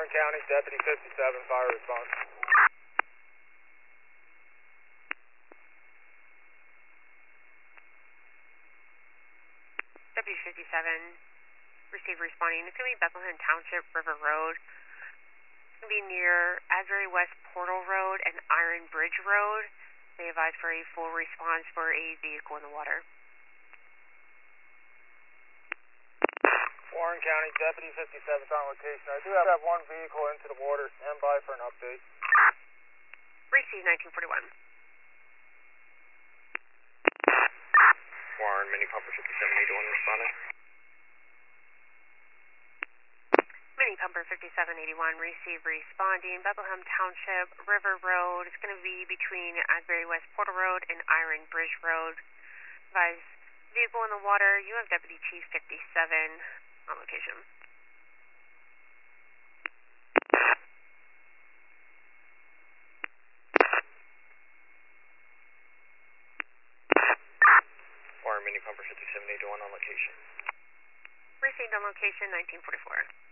Warren County, Deputy 57, fire response. Deputy 57, receive responding. It's going to be Bethlehem Township, River Road. It's going to be near Asbury West Portal Road and Iron Bridge Road. They advise for a full response for a vehicle in the water. Warren County, Deputy 57 on location. I do have one vehicle into the water. Stand by for an update. Receive 1941. Warren, Mini Pumper 5781 responding. Mini Pumper 5781, receive responding. Bethlehem Township, River Road. It's going to be between Asbury West Portal Road and Iron Bridge Road. Advise vehicle in the water. You have Deputy Chief 57 on location. Warren, Mini Pumper 5781 on location. Received on location 1944.